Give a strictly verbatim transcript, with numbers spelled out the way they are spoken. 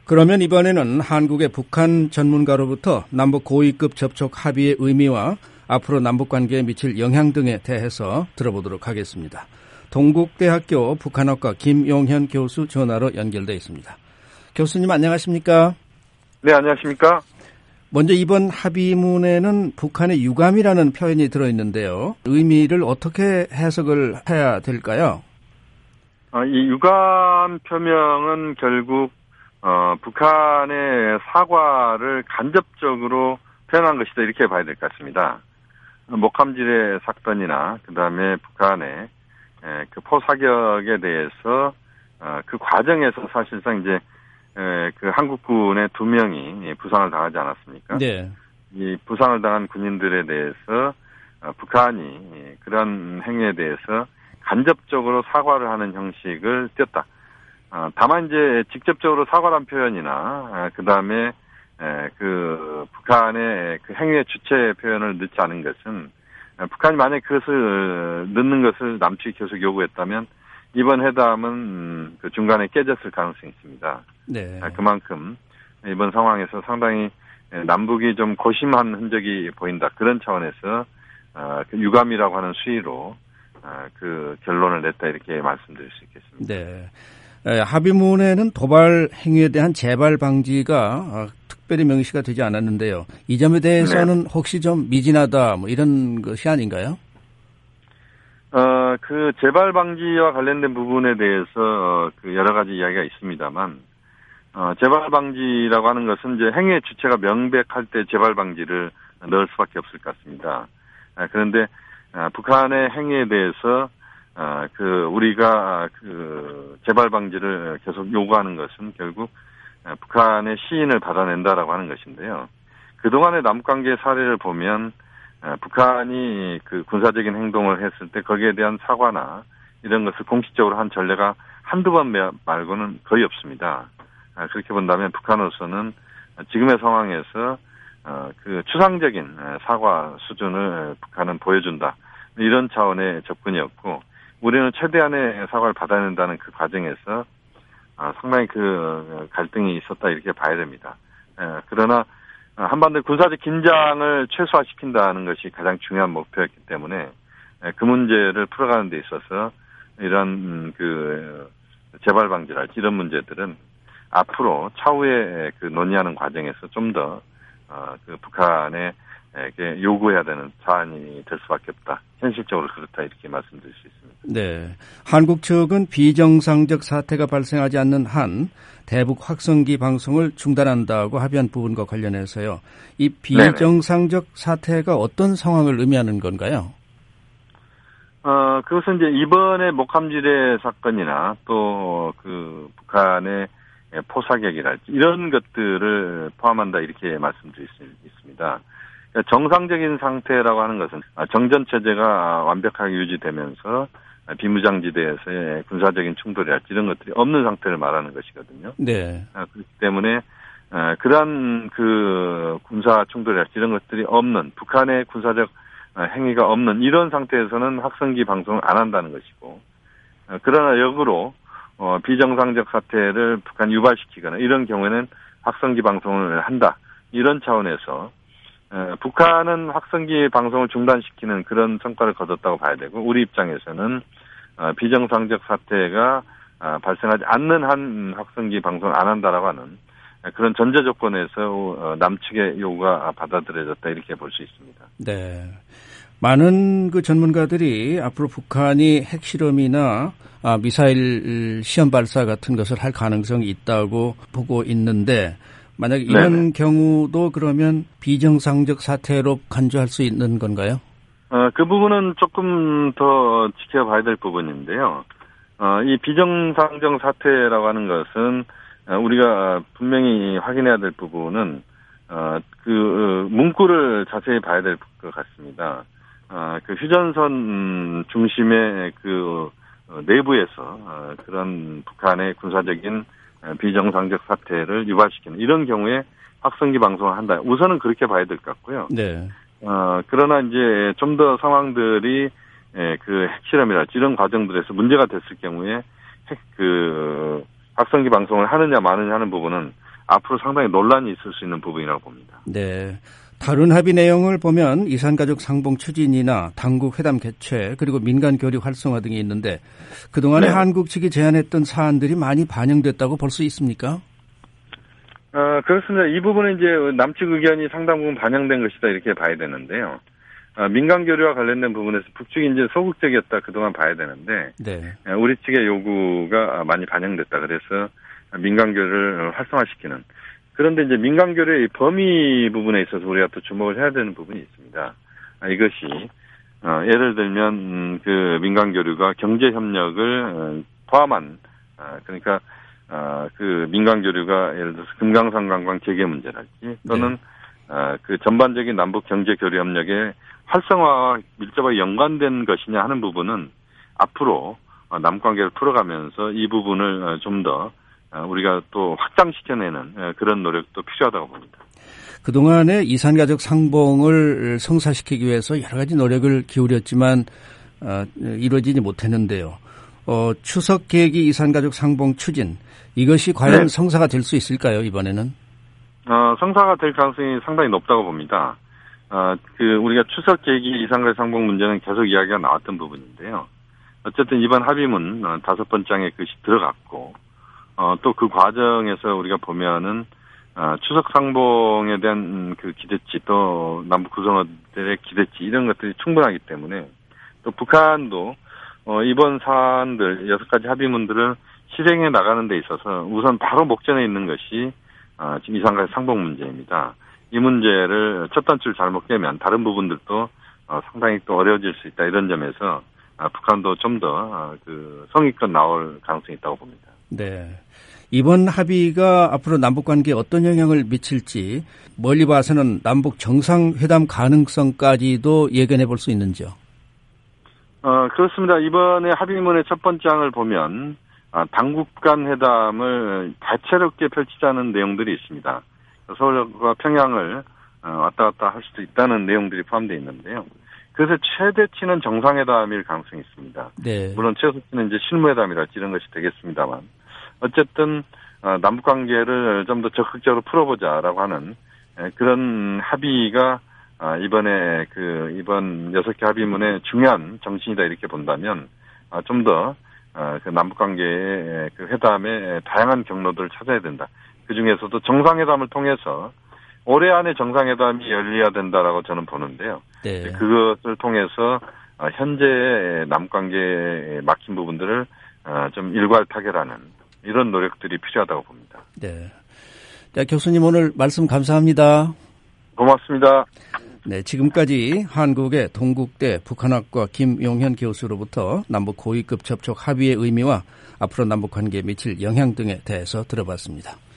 그러면 이번에는 한국의 북한 전문가로부터 남북 고위급 접촉 합의의 의미와 앞으로 남북관계에 미칠 영향 등에 대해서 들어보도록 하겠습니다. 동국대학교 북한학과 김용현 교수 전화로 연결돼 있습니다. 교수님 안녕하십니까? 네, 안녕하십니까? 먼저 이번 합의문에는 북한의 유감이라는 표현이 들어있는데요. 의미를 어떻게 해석을 해야 될까요? 어, 이 유감 표명은 결국 어, 북한의 사과를 간접적으로 표현한 것이다 이렇게 봐야 될 것 같습니다. 목함질의 사건이나 그 다음에 북한의 에, 그 포사격에 대해서 어, 그 과정에서 사실상 이제 에, 그 한국군의 두 명이 부상을 당하지 않았습니까? 네. 이 부상을 당한 군인들에 대해서 어, 북한이 그런 행위에 대해서 간접적으로 사과를 하는 형식을 띄었다. 어, 다만 이제 직접적으로 사과란 표현이나 어, 그 다음에 그 북한의 그 행위의 주체 표현을 넣지 않은 것은 어, 북한이 만약 그것을 넣는 것을 남측이 계속 요구했다면 이번 회담은 음, 그 중간에 깨졌을 가능성이 있습니다. 네. 어, 그만큼 이번 상황에서 상당히 남북이 좀 고심한 흔적이 보인다. 그런 차원에서 어, 그 유감이라고 하는 수위로 어, 그 결론을 냈다 이렇게 말씀드릴 수 있겠습니다. 네. 에, 합의문에는 도발 행위에 대한 재발 방지가 어, 특별히 명시가 되지 않았는데요. 이 점에 대해서는 네. 혹시 좀 미진하다 뭐 이런 것이 아닌가요? 어, 그 재발 방지와 관련된 부분에 대해서 어, 그 여러 가지 이야기가 있습니다만 어, 재발 방지라고 하는 것은 이제 행위의 주체가 명백할 때 재발 방지를 넣을 수밖에 없을 것 같습니다. 아, 그런데 아, 북한의 행위에 대해서 아, 그 우리가 그 재발 방지를 계속 요구하는 것은 결국 아, 북한의 시인을 받아낸다라고 하는 것인데요. 그동안의 남북관계 사례를 보면 아, 북한이 그 군사적인 행동을 했을 때 거기에 대한 사과나 이런 것을 공식적으로 한 전례가 한두 번 말고는 거의 없습니다. 아, 그렇게 본다면 북한으로서는 지금의 상황에서 어, 그 추상적인 사과 수준을 북한은 보여준다. 이런 차원의 접근이었고 우리는 최대한의 사과를 받아낸다는 그 과정에서 어, 상당히 그 갈등이 있었다 이렇게 봐야 됩니다. 에, 그러나 한반도 군사적 긴장을 최소화시킨다는 것이 가장 중요한 목표였기 때문에 에, 그 문제를 풀어가는 데 있어서 이런 음, 그 재발 방지랄지 이런 문제들은 앞으로 차후에 그 논의하는 과정에서 좀 더 어, 그 북한에게 요구해야 되는 사안이 될 수밖에 없다. 현실적으로 그렇다 이렇게 말씀드릴 수 있습니다. 네, 한국 측은 비정상적 사태가 발생하지 않는 한 대북 확성기 방송을 중단한다고 합의한 부분과 관련해서요. 이 비정상적 네네. 사태가 어떤 상황을 의미하는 건가요? 어, 그것은 이제 이번에 목함지뢰 사건이나 또 그 북한의 포사격이랄지 이런 것들을 포함한다 이렇게 말씀드릴 수 있습니다. 그러니까 정상적인 상태라고 하는 것은 정전체제가 완벽하게 유지되면서 비무장지대에서의 군사적인 충돌이랄지 이런 것들이 없는 상태를 말하는 것이거든요. 네. 그렇기 때문에 그러한 그 군사 충돌이랄지 이런 것들이 없는 북한의 군사적 행위가 없는 이런 상태에서는 확성기 방송을 안 한다는 것이고 그러나 역으로 어, 비정상적 사태를 북한 유발시키거나 이런 경우에는 확성기 방송을 한다. 이런 차원에서 에, 북한은 확성기 방송을 중단시키는 그런 성과를 거뒀다고 봐야 되고 우리 입장에서는 어, 비정상적 사태가 어, 발생하지 않는 한 확성기 방송을 안 한다라고 하는 그런 전제 조건에서 어, 남측의 요구가 받아들여졌다 이렇게 볼 수 있습니다. 네. 많은 그 전문가들이 앞으로 북한이 핵실험이나 아, 미사일 시험 발사 같은 것을 할 가능성이 있다고 보고 있는데 만약 이런 네네. 경우도 그러면 비정상적 사태로 간주할 수 있는 건가요? 어, 그 부분은 조금 더 지켜봐야 될 부분인데요. 어, 이 비정상적 사태라고 하는 것은 우리가 분명히 확인해야 될 부분은 어, 그 문구를 자세히 봐야 될 것 같습니다. 어, 그 휴전선 중심의 그 내부에서 어, 그런 북한의 군사적인 비정상적 사태를 유발시키는 이런 경우에 확성기 방송을 한다. 우선은 그렇게 봐야 될 것 같고요. 네. 어, 그러나 이제 좀 더 상황들이 예, 그 핵실험이랄지 이런 과정들에서 문제가 됐을 경우에 핵, 그 확성기 방송을 하느냐 마느냐 하는 부분은 앞으로 상당히 논란이 있을 수 있는 부분이라고 봅니다. 네. 다른 합의 내용을 보면 이산가족 상봉 추진이나 당국 회담 개최 그리고 민간 교류 활성화 등이 있는데 그동안에 네. 한국 측이 제안했던 사안들이 많이 반영됐다고 볼 수 있습니까? 어, 그렇습니다. 이 부분은 이제 남측 의견이 상당 부분 반영된 것이다 이렇게 봐야 되는데요. 어, 민간 교류와 관련된 부분에서 북측이 이제 소극적이었다 그동안 봐야 되는데 네. 우리 측의 요구가 많이 반영됐다. 그래서 민간 교류를 활성화시키는. 그런데 이제 민간 교류의 범위 부분에 있어서 우리가 또 주목을 해야 되는 부분이 있습니다. 아, 이것이 어, 예를 들면 음, 그 민간 교류가 경제 협력을 어, 포함한 어, 그러니까 어, 그 민간 교류가 예를 들어서 금강산 관광 재개 문제랄지 또는 네. 어, 그 전반적인 남북 경제 교류 협력의 활성화와 밀접하게 연관된 것이냐 하는 부분은 앞으로 어, 남관계를 풀어가면서 이 부분을 어, 좀 더 우리가 또 확장시켜내는 그런 노력도 필요하다고 봅니다. 그동안에 이산가족 상봉을 성사시키기 위해서 여러 가지 노력을 기울였지만 어, 이루어지지 못했는데요. 어, 추석 계기 이산가족 상봉 추진 이것이 과연 네. 성사가 될 수 있을까요? 이번에는? 어, 성사가 될 가능성이 상당히 높다고 봅니다. 어, 그 우리가 추석 계기 이산가족 상봉 문제는 계속 이야기가 나왔던 부분인데요. 어쨌든 이번 합의문 어, 다섯 번장에 그것이 들어갔고 어, 또 그 과정에서 우리가 보면은, 어, 추석 상봉에 대한 그 기대치, 또 남북 구성원들의 기대치, 이런 것들이 충분하기 때문에, 또 북한도, 어, 이번 사안들, 여섯 가지 합의문들을 실행해 나가는 데 있어서 우선 바로 목전에 있는 것이, 어, 지금 이산가족 상봉 문제입니다. 이 문제를 첫 단추를 잘못 깨면 다른 부분들도, 어, 상당히 또 어려워질 수 있다. 이런 점에서, 어, 북한도 좀 더, 어, 그, 성의껏 나올 가능성이 있다고 봅니다. 네. 이번 합의가 앞으로 남북관계에 어떤 영향을 미칠지 멀리 봐서는 남북 정상회담 가능성까지도 예견해 볼 수 있는지요? 어, 그렇습니다. 이번에 합의문의 첫 번장을 보면 아, 당국 간 회담을 다채롭게 펼치자는 내용들이 있습니다. 서울과 평양을 어, 왔다 갔다 할 수도 있다는 내용들이 포함되어 있는데요. 그래서 최대치는 정상회담일 가능성이 있습니다. 네. 물론 최소치는 이제 실무회담이랄지 이런 것이 되겠습니다만 어쨌든 남북관계를 좀 더 적극적으로 풀어보자라고 하는 그런 합의가 이번에 그 이번 여섯 개 합의문의 중요한 정신이다 이렇게 본다면 좀 더 그 남북관계의 그 회담의 다양한 경로들을 찾아야 된다. 그 중에서도 정상회담을 통해서 올해 안에 정상회담이 열려야 된다라고 저는 보는데요. 네. 그것을 통해서 현재 남북관계에 막힌 부분들을 좀 일괄 타결하는 이런 노력들이 필요하다고 봅니다. 네. 자, 교수님 오늘 말씀 감사합니다. 고맙습니다. 네, 지금까지 한국의 동국대 북한학과 김용현 교수로부터 남북 고위급 접촉 합의의 의미와 앞으로 남북 관계에 미칠 영향 등에 대해서 들어봤습니다.